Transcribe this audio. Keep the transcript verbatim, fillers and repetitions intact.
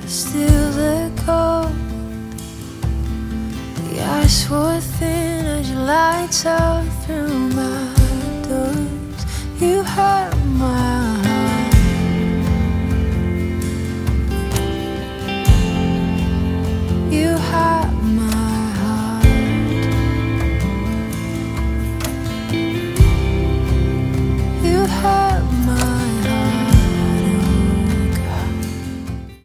still the cold. The ice wore thin as your lights out